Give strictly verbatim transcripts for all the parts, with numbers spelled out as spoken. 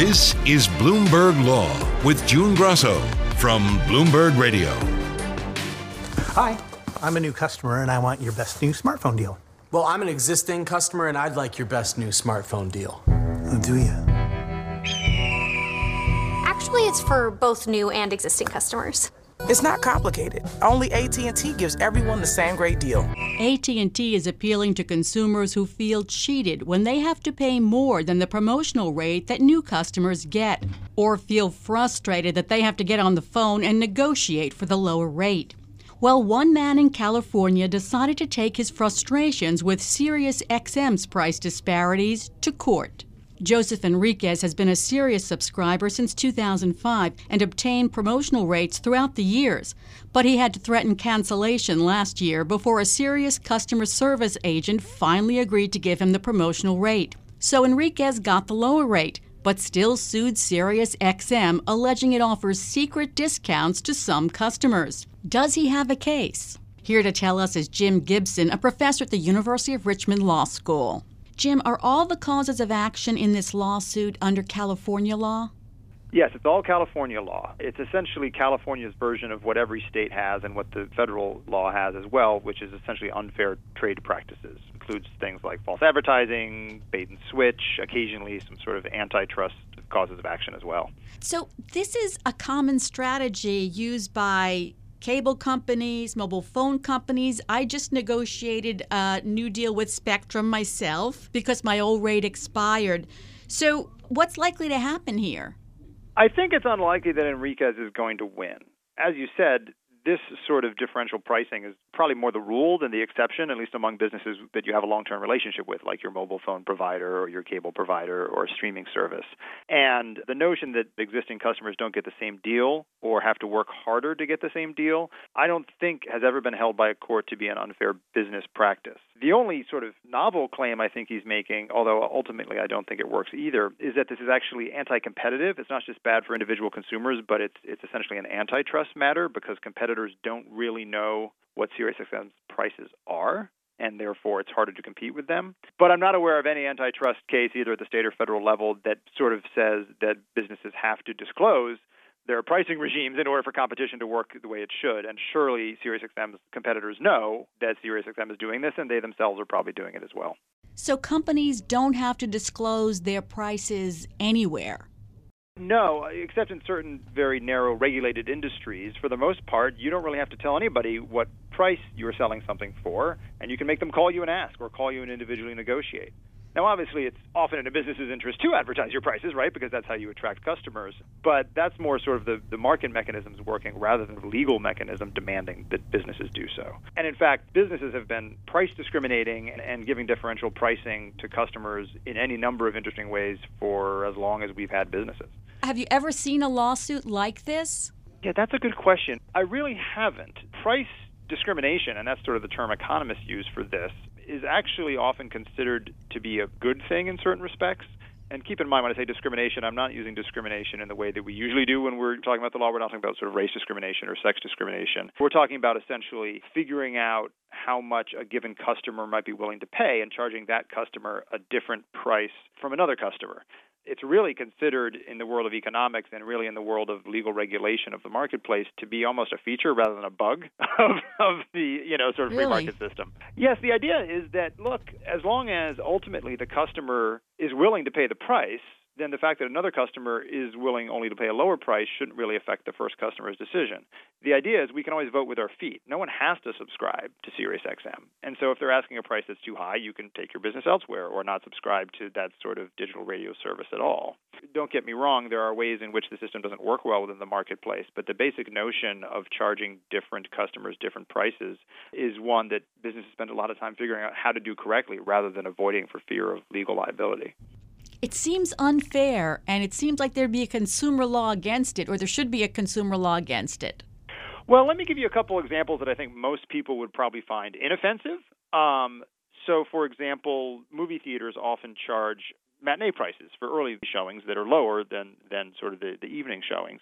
This is Bloomberg Law with June Grosso from Bloomberg Radio. Hi, I'm a new customer and I want your best new smartphone deal. Well, I'm an existing customer and I'd like your best new smartphone deal. Oh, do you? Actually, it's for both new and existing customers. It's not complicated. Only A T and T gives everyone the same great deal. A T and T is appealing to consumers who feel cheated when they have to pay more than the promotional rate that new customers get, or feel frustrated that they have to get on the phone and negotiate for the lower rate. Well, one man in California decided to take his frustrations with SiriusXM's price disparities to court. Joseph Enriquez has been a Sirius subscriber since two thousand five and obtained promotional rates throughout the years. But he had to threaten cancellation last year before a Sirius customer service agent finally agreed to give him the promotional rate. So Enriquez got the lower rate, but still sued SiriusXM, alleging it offers secret discounts to some customers. Does he have a case? Here to tell us is Jim Gibson, a professor at the University of Richmond Law School. Jim, are all the causes of action in this lawsuit under California law? Yes, it's all California law. It's essentially California's version of what every state has and what the federal law has as well, which is essentially unfair trade practices. It includes things like false advertising, bait and switch, occasionally some sort of antitrust causes of action as well. So this is a common strategy used by cable companies, mobile phone companies. I just negotiated a new deal with Spectrum myself because my old rate expired. So what's likely to happen here? I think it's unlikely that Enriquez is going to win. As you said, this sort of differential pricing is probably more the rule than the exception, at least among businesses that you have a long-term relationship with, like your mobile phone provider or your cable provider or a streaming service. And the notion that existing customers don't get the same deal or have to work harder to get the same deal, I don't think has ever been held by a court to be an unfair business practice. The only sort of novel claim I think he's making, although ultimately I don't think it works either, is that this is actually anti-competitive. It's not just bad for individual consumers, but it's it's essentially an antitrust matter because competitors don't really know what SiriusXM's prices are, and therefore it's harder to compete with them. But I'm not aware of any antitrust case, either at the state or federal level, that sort of says that businesses have to disclose their pricing regimes in order for competition to work the way it should. And surely SiriusXM's competitors know that SiriusXM is doing this, and they themselves are probably doing it as well. So companies don't have to disclose their prices anywhere? No, except in certain very narrow regulated industries. For the most part, you don't really have to tell anybody what price you're selling something for, and you can make them call you and ask or call you and individually negotiate. Now, obviously, it's often in a business's interest to advertise your prices, right, because that's how you attract customers. But that's more sort of the, the market mechanisms working rather than the legal mechanism demanding that businesses do so. And in fact, businesses have been price discriminating and, and giving differential pricing to customers in any number of interesting ways for as long as we've had businesses. Have you ever seen a lawsuit like this? Yeah, that's a good question. I really haven't. Price discrimination, and that's sort of the term economists use for this, is actually often considered to be a good thing in certain respects. And keep in mind, when I say discrimination, I'm not using discrimination in the way that we usually do when we're talking about the law. We're not talking about sort of race discrimination or sex discrimination. We're talking about essentially figuring out how much a given customer might be willing to pay and charging that customer a different price from another customer. It's really considered in the world of economics and really in the world of legal regulation of the marketplace to be almost a feature rather than a bug of, of the, you know, sort of Really? free market system. Yes, the idea is that, look, as long as ultimately the customer is willing to pay the price, then the fact that another customer is willing only to pay a lower price shouldn't really affect the first customer's decision. The idea is we can always vote with our feet. No one has to subscribe to SiriusXM. And so if they're asking a price that's too high, you can take your business elsewhere or not subscribe to that sort of digital radio service at all. Don't get me wrong, there are ways in which the system doesn't work well within the marketplace, but the basic notion of charging different customers different prices is one that businesses spend a lot of time figuring out how to do correctly rather than avoiding for fear of legal liability. It seems unfair, and it seems like there'd be a consumer law against it, or there should be a consumer law against it. Well, let me give you a couple examples that I think most people would probably find inoffensive. Um, so, for example, movie theaters often charge matinee prices for early showings that are lower than, than sort of the, the evening showings.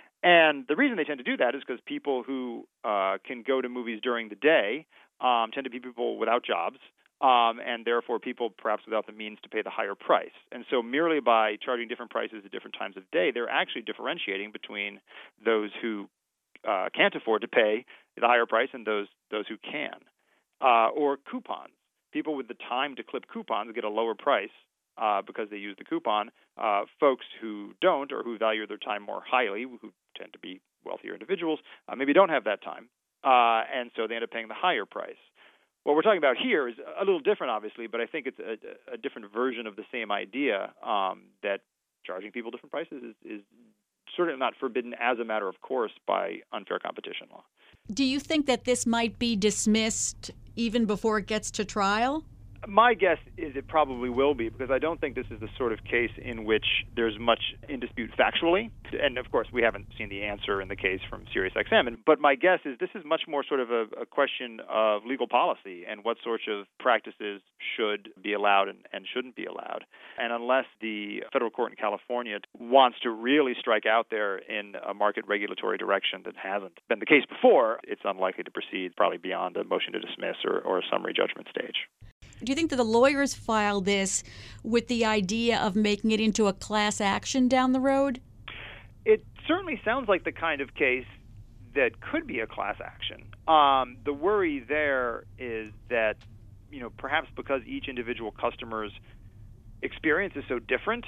And the reason they tend to do that is because people who uh, can go to movies during the day um, tend to be people without jobs. Um, and therefore people perhaps without the means to pay the higher price. And so merely by charging different prices at different times of day, they're actually differentiating between those who uh, can't afford to pay the higher price and those those who can. Uh, or coupons. People with the time to clip coupons get a lower price uh, because they use the coupon. Uh, folks who don't or who value their time more highly, who tend to be wealthier individuals, uh, maybe don't have that time, uh, and so they end up paying the higher price. What we're talking about here is a little different, obviously, but I think it's a, a different version of the same idea, um, that charging people different prices is, is certainly not forbidden as a matter of course by unfair competition law. Do you think that this might be dismissed even before it gets to trial? My guess is it probably will be, because I don't think this is the sort of case in which there's much in dispute factually. And, of course, we haven't seen the answer in the case from SiriusXM. But my guess is this is much more sort of a, a question of legal policy and what sorts of practices should be allowed and, and shouldn't be allowed. And unless the federal court in California wants to really strike out there in a market regulatory direction that hasn't been the case before, it's unlikely to proceed probably beyond a motion to dismiss or, or a summary judgment stage. Do you think that the lawyers filed this with the idea of making it into a class action down the road? It certainly sounds like the kind of case that could be a class action. Um, the worry there is that, you know, perhaps because each individual customer's experience is so different,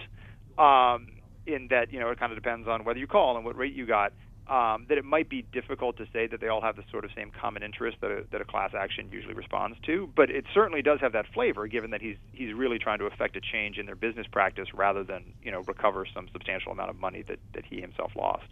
um, in that, you know, it kind of depends on whether you call and what rate you got, Um, that it might be difficult to say that they all have the sort of same common interest that a, that a class action usually responds to. But it certainly does have that flavor, given that he's he's really trying to affect a change in their business practice rather than, you know, recover some substantial amount of money that, that he himself lost.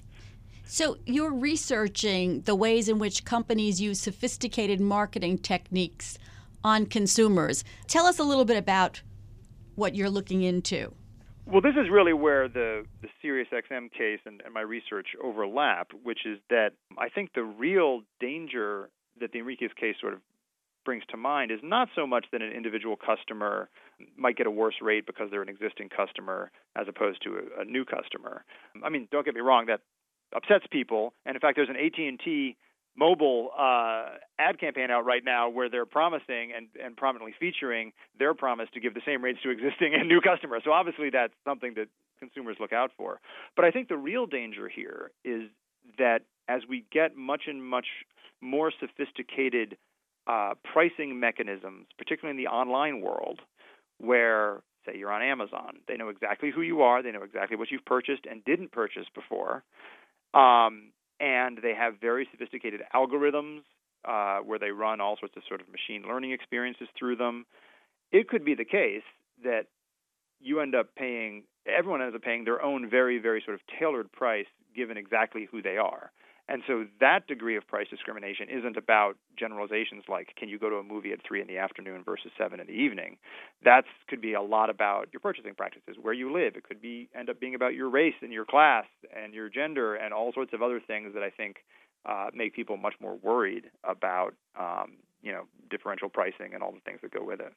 So you're researching the ways in which companies use sophisticated marketing techniques on consumers. Tell us a little bit about what you're looking into. Well, this is really where the, the SiriusXM case and, and my research overlap, which is that I think the real danger that the Enriquez case sort of brings to mind is not so much that an individual customer might get a worse rate because they're an existing customer as opposed to a, a new customer. I mean, don't get me wrong, that upsets people. And in fact, there's an A T and T mobile uh, ad campaign out right now where they're promising and, and prominently featuring their promise to give the same rates to existing and new customers. So obviously that's something that consumers look out for. But I think the real danger here is that as we get much and much more sophisticated uh, pricing mechanisms, particularly in the online world, where, say, you're on Amazon, they know exactly who you are, they know exactly what you've purchased and didn't purchase before, um, and they have very sophisticated algorithms uh, where they run all sorts of sort of machine learning experiences through them. It could be the case that you end up paying, everyone ends up paying their own very, very sort of tailored price given exactly who they are. And so that degree of price discrimination isn't about generalizations like, can you go to a movie at three in the afternoon versus seven in the evening? That could be a lot about your purchasing practices, where you live. It could be end up being about your race and your class and your gender and all sorts of other things that I think uh, make people much more worried about, um, you know, differential pricing and all the things that go with it.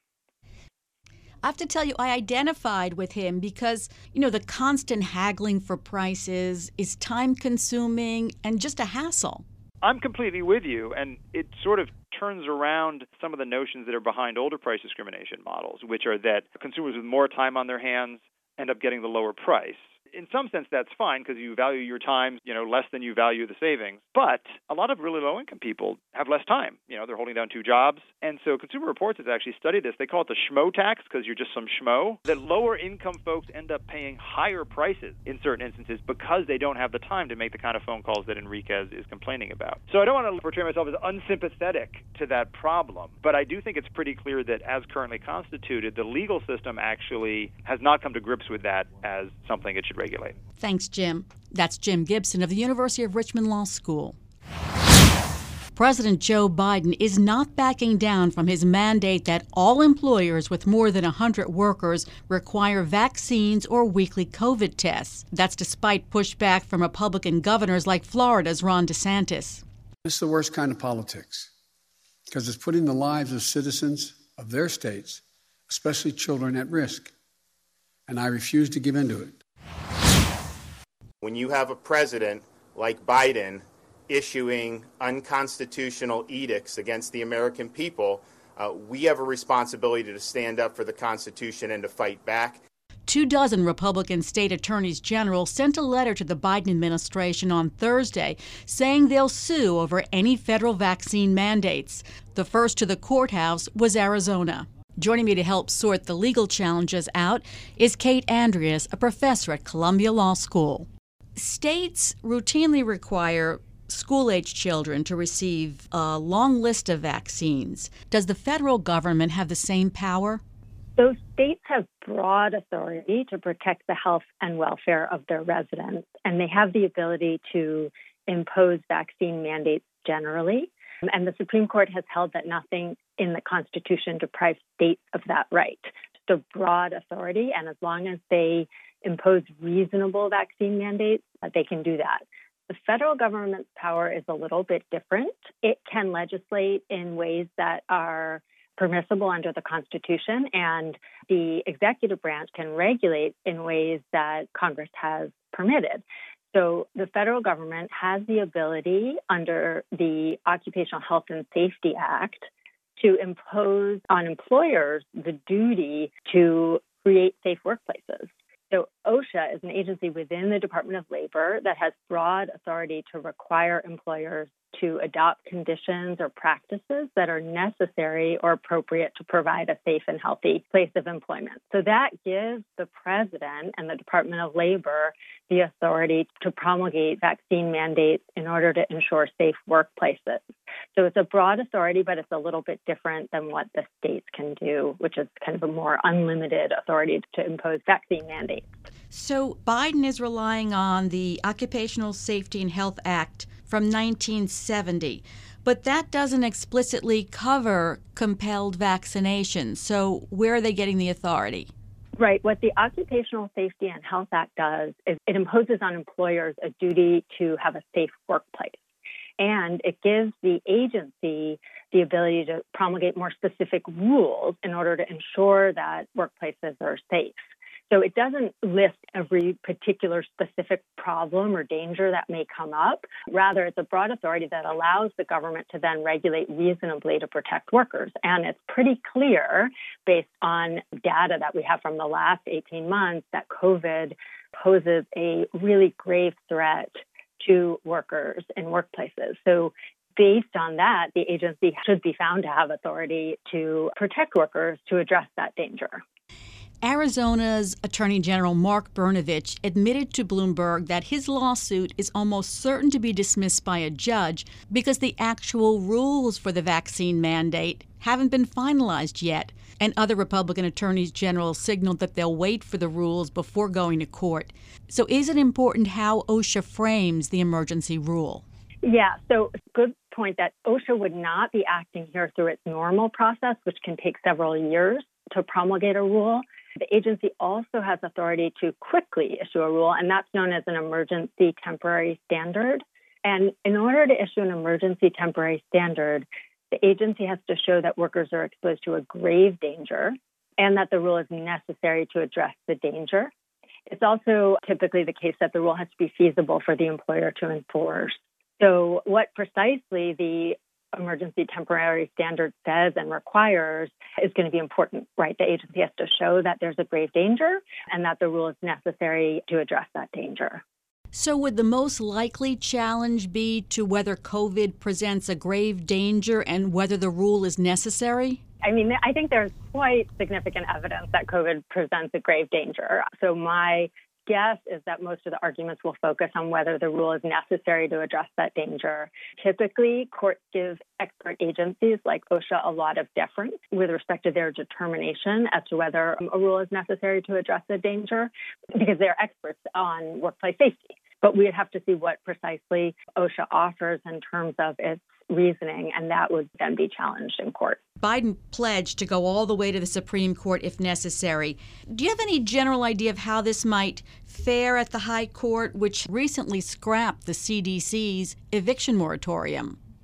I have to tell you, I identified with him because, you know, the constant haggling for prices is time-consuming and just a hassle. I'm completely with you, and it sort of turns around some of the notions that are behind older price discrimination models, which are that consumers with more time on their hands end up getting the lower price. In some sense, that's fine because you value your time, you know, less than you value the savings. But a lot of really low-income people have less time. You know, they're holding down two jobs. And so Consumer Reports has actually studied this. They call it the schmo tax because you're just some schmo. That lower-income folks end up paying higher prices in certain instances because they don't have the time to make the kind of phone calls that Enriquez is complaining about. So I don't want to portray myself as unsympathetic to that problem. But I do think it's pretty clear that as currently constituted, the legal system actually has not come to grips with that as something it should regulate. Thanks, Jim. That's Jim Gibson of the University of Richmond Law School. President Joe Biden is not backing down from his mandate that all employers with more than one hundred workers require vaccines or weekly COVID tests. That's despite pushback from Republican governors like Florida's Ron DeSantis. It's the worst kind of politics because it's putting the lives of citizens of their states, especially children, at risk. And I refuse to give in to it. When you have a president like Biden issuing unconstitutional edicts against the American people, Uh, we have a responsibility to stand up for the Constitution and to fight back. Two dozen Republican state attorneys general sent a letter to the Biden administration on Thursday saying they'll sue over any federal vaccine mandates. The first to the courthouse was Arizona. Joining me to help sort the legal challenges out is Kate Andreas, a professor at Columbia Law School. States routinely require school-age children to receive a long list of vaccines. Does the federal government have the same power? Those states have broad authority to protect the health and welfare of their residents, and they have the ability to impose vaccine mandates generally. And the Supreme Court has held that nothing in the Constitution deprives states of that right. It's a broad authority, and as long as they impose reasonable vaccine mandates, they can do that. The federal government's power is a little bit different. It can legislate in ways that are permissible under the Constitution, and the executive branch can regulate in ways that Congress has permitted. So the federal government has the ability under the Occupational Health and Safety Act to impose on employers the duty to create safe workplaces. So OSHA is an agency within the Department of Labor that has broad authority to require employers to adopt conditions or practices that are necessary or appropriate to provide a safe and healthy place of employment. So that gives the president and the Department of Labor the authority to promulgate vaccine mandates in order to ensure safe workplaces. So it's a broad authority, but it's a little bit different than what the states can do, which is kind of a more unlimited authority to impose vaccine mandates. So Biden is relying on the Occupational Safety and Health Act from nineteen seventy, but that doesn't explicitly cover compelled vaccinations. So where are they getting the authority? Right. What the Occupational Safety and Health Act does is it imposes on employers a duty to have a safe workplace. And it gives the agency the ability to promulgate more specific rules in order to ensure that workplaces are safe. So it doesn't list every particular specific problem or danger that may come up. Rather, it's a broad authority that allows the government to then regulate reasonably to protect workers. And it's pretty clear, based on data that we have from the last eighteen months, that COVID poses a really grave threat to workers in workplaces. So based on that, the agency should be found to have authority to protect workers to address that danger. Arizona's Attorney General Mark Brnovich admitted to Bloomberg that his lawsuit is almost certain to be dismissed by a judge because the actual rules for the vaccine mandate haven't been finalized yet, and other Republican attorneys general signaled that they'll wait for the rules before going to court. So is it important how OSHA frames the emergency rule? Yeah, so good point that OSHA would not be acting here through its normal process, which can take several years to promulgate a rule. The agency also has authority to quickly issue a rule, and that's known as an emergency temporary standard. And in order to issue an emergency temporary standard, the agency has to show that workers are exposed to a grave danger and that the rule is necessary to address the danger. It's also typically the case that the rule has to be feasible for the employer to enforce. So what precisely the emergency temporary standard says and requires is going to be important, right? The agency has to show that there's a grave danger and that the rule is necessary to address that danger. So would the most likely challenge be to whether COVID presents a grave danger and whether the rule is necessary? I mean, I think there's quite significant evidence that COVID presents a grave danger. So my guess is that most of the arguments will focus on whether the rule is necessary to address that danger. Typically, courts give expert agencies like OSHA a lot of deference with respect to their determination as to whether a rule is necessary to address the danger because they're experts on workplace safety. But we'd have to see what precisely OSHA offers in terms of its reasoning, and that would then be challenged in court. Biden pledged to go all the way to the Supreme Court if necessary. Do you have any general idea of how this might fare at the High Court, which recently scrapped the C D C's eviction moratorium?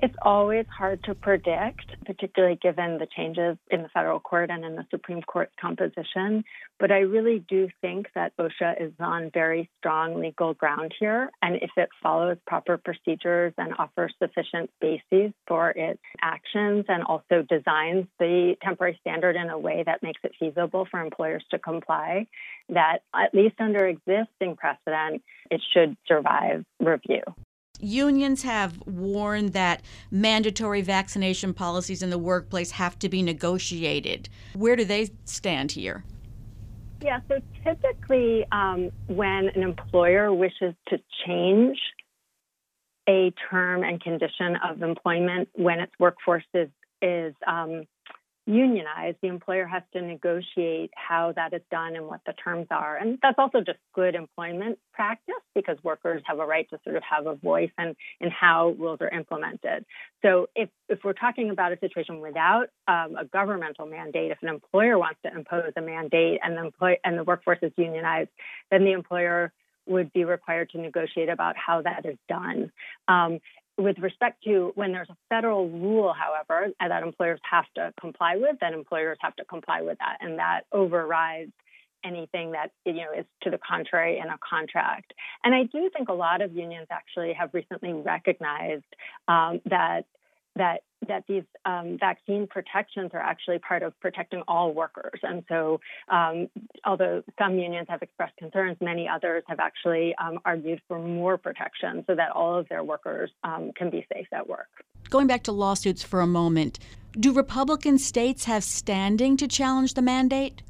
It's always hard to predict, particularly given the changes in the federal court and in the Supreme Court's composition. But I really do think that OSHA is on very strong legal ground here. And if it follows proper procedures and offers sufficient bases for its actions and also designs the temporary standard in a way that makes it feasible for employers to comply, that at least under existing precedent, it should survive review. Unions have warned that mandatory vaccination policies in the workplace have to be negotiated. Where do they stand here? Yeah, so typically um, when an employer wishes to change a term and condition of employment when its workforce is, is um, unionized, the employer has to negotiate how that is done and what the terms are. And that's also just good employment practice because workers have a right to sort of have a voice in, in how rules are implemented. So if, if we're talking about a situation without um, a governmental mandate, if an employer wants to impose a mandate and the, employ- and the workforce is unionized, then the employer would be required to negotiate about how that is done. Um, With respect to when there's a federal rule, however, that employers have to comply with, then employers have to comply with that, and that overrides anything that you know is to the contrary in a contract. And I do think a lot of unions actually have recently recognized um, that that that these um, vaccine protections are actually part of protecting all workers. And so um, although some unions have expressed concerns, many others have actually um, argued for more protection so that all of their workers um, can be safe at work. Going back to lawsuits for a moment, do Republican states have standing to challenge the mandate?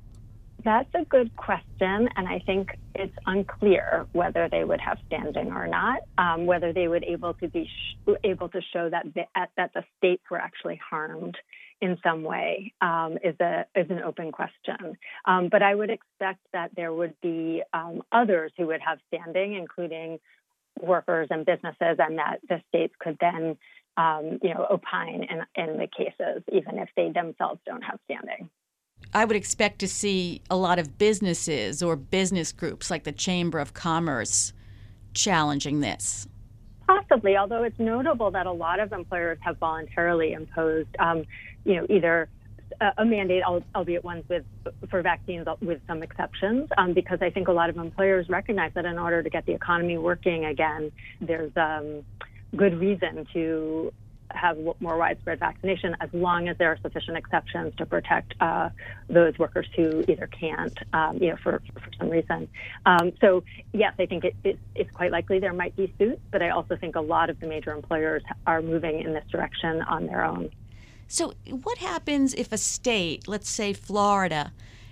That's a good question, and I think it's unclear whether they would have standing or not. Um, whether they would able to be sh- able to show that the, that the states were actually harmed in some way um, is a is an open question. Um, but I would expect that there would be um, others who would have standing, including workers and businesses, and that the states could then um, you know opine in, in the cases, even if they themselves don't have standing. I would expect to see a lot of businesses or business groups like the Chamber of Commerce challenging this. Possibly, although it's notable that a lot of employers have voluntarily imposed, um, you know, either a, a mandate, albeit ones with for vaccines with some exceptions, um, because I think a lot of employers recognize that in order to get the economy working again, there's um, good reason to have more widespread vaccination as long as there are sufficient exceptions to protect uh, those workers who either can't, um, you know, for, for some reason. Um, so, yes, I think it, it, it's quite likely there might be suits, but I also think a lot of the major employers are moving in this direction on their own. So what happens if a state, let's say Florida,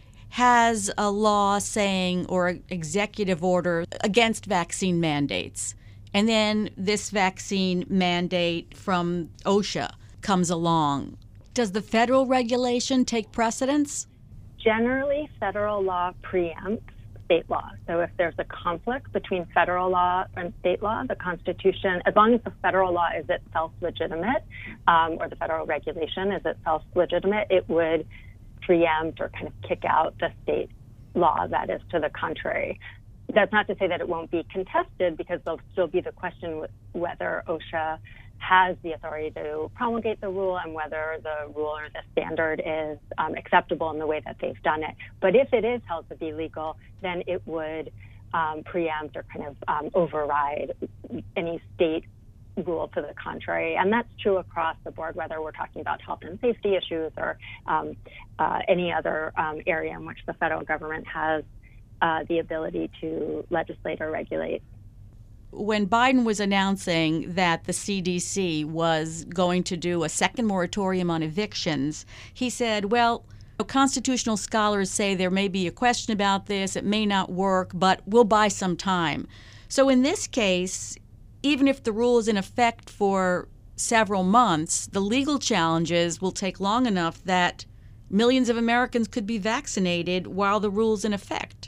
has a law saying or an executive order against vaccine mandates? And then this vaccine mandate from OSHA comes along. Does the federal regulation take precedence? Generally, federal law preempts state law. So if there's a conflict between federal law and state law, the Constitution, as long as the federal law is itself legitimate, um, or the federal regulation is itself legitimate, it would preempt or kind of kick out the state law that is to the contrary. That's not to say that it won't be contested, because there'll still be the question whether OSHA has the authority to promulgate the rule and whether the rule or the standard is um, acceptable in the way that they've done it. But if it is held to be legal, then it would um, preempt or kind of um, override any state rule to the contrary. And that's true across the board, whether we're talking about health and safety issues or um, uh, any other um, area in which the federal government has Uh, the ability to legislate or regulate. When Biden was announcing that the C D C was going to do a second moratorium on evictions, he said, well, constitutional scholars say there may be a question about this, it may not work, but we'll buy some time. So in this case, even if the rule is in effect for several months, the legal challenges will take long enough that millions of Americans could be vaccinated while the rule's in effect.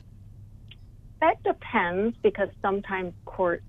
That depends, because sometimes courts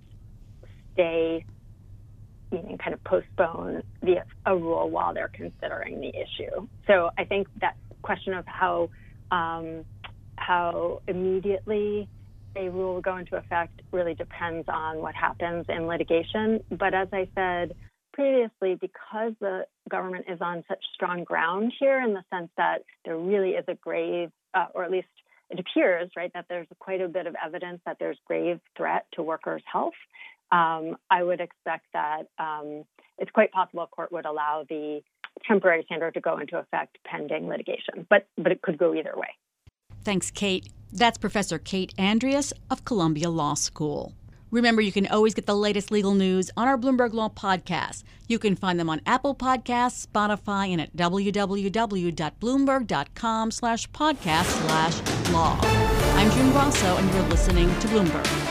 stay, meaning kind of postpone the, a rule while they're considering the issue. So I think that question of how um, how immediately a rule will go into effect really depends on what happens in litigation. But as I said, previously, because the government is on such strong ground here in the sense that there really is a grave, uh, or at least it appears, right, that there's quite a bit of evidence that there's grave threat to workers' health, um, I would expect that um, it's quite possible a court would allow the temporary standard to go into effect pending litigation, but but it could go either way. Thanks, Kate. That's Professor Kate Andreas of Columbia Law School. Remember, you can always get the latest legal news on our Bloomberg Law podcasts. You can find them on Apple Podcasts, Spotify, and at www.bloomberg.com slash podcast slash law. I'm June Grosso, and you're listening to Bloomberg.